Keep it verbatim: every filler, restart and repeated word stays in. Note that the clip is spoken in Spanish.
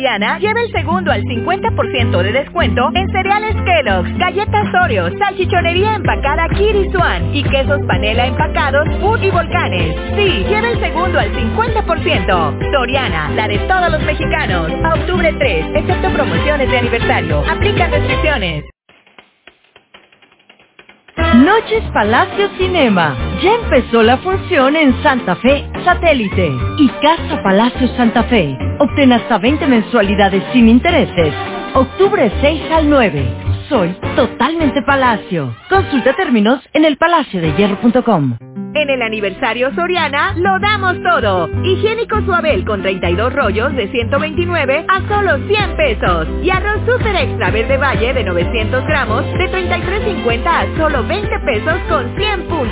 Soriana, lleva el segundo al cincuenta por ciento de descuento en cereales Kellogg's, galletas Oreo, salchichonería empacada Kiri Swan y quesos panela empacados Food y Volcanes. Sí, lleva el segundo al cincuenta por ciento. Soriana, la de todos los mexicanos. A octubre tres, excepto promociones de aniversario. Aplican restricciones. Noches Palacio Cinema. Ya empezó la función en Santa Fe, Satélite y Casa Palacio Santa Fe. Obtén hasta veinte mensualidades sin intereses. Octubre seis al nueve. Soy totalmente Palacio. Consulta términos en el palacio de hierro punto com. En el aniversario Soriana, lo damos todo. Higiénico Suabel con treinta y dos rollos de ciento veintinueve a solo cien pesos. Y arroz Super Extra Verde Valle de novecientos gramos de treinta y tres cincuenta a solo veinte pesos con cien puntos.